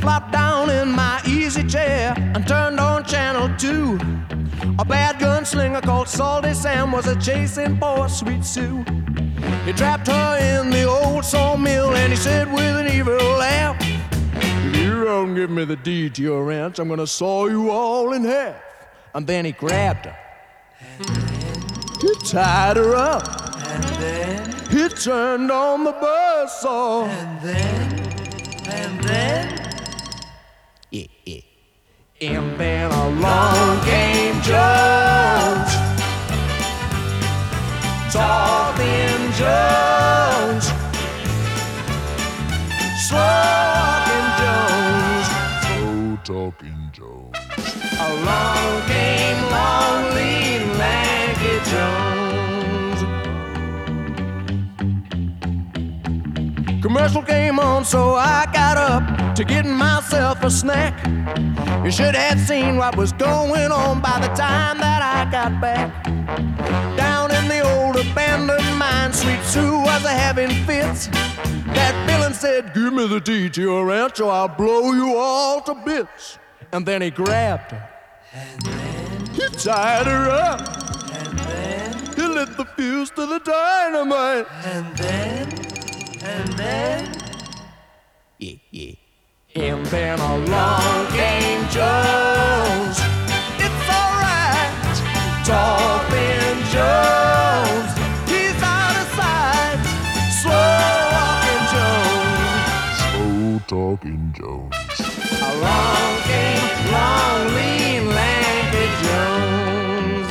flopped down in my easy chair and turned on channel 2. A bad gunslinger called Salty Sam was a chasing poor Sweet Sue. He trapped her in the old sawmill and he said with an evil laugh, "If you don't give me the deed to your ranch, I'm gonna saw you all in half." And then he grabbed her. And then he tied her up. And then he turned on the buzzsaw. And then yeah. And then along came Jones, Talking Jones, Slow-walking Jones, Slow-talking Jones. Along came long, lean, lanky Jones. Commercial came on, so I got up to get myself a snack. You should have seen what was going on by the time that I got back. Down in the old abandoned mine, Sweet Sue was having fits. That villain said, "Give me the deed to your ranch or I'll blow you all to bits." And then he grabbed her. And then he tied her up. And then he lit the fuse to the dynamite. And then yeah. And then along came Jones. It's alright, Talking Jones. He's out of sight, Slow-walking Jones. Slow-talking Jones. Along came long, lean, lanky Jones.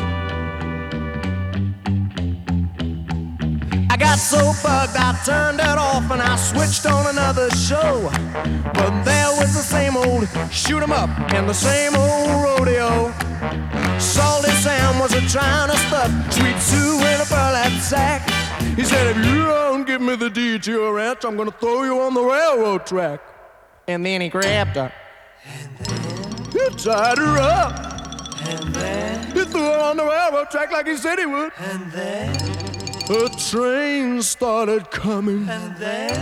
I got so bugged I turned it off and I switched on another show. But there was the same old shoot 'em up and the same old rodeo. Salty Sam was trying to stuff Sweet Sue in a burlap sack. He said, "If you don't give me the deed to your ranch, I'm gonna throw you on the railroad track." And then he grabbed her. And then he tied her up. And then he threw her on the railroad track like he said he would. And then a train started coming. And then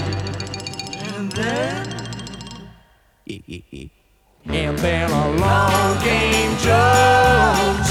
and then along came Jones.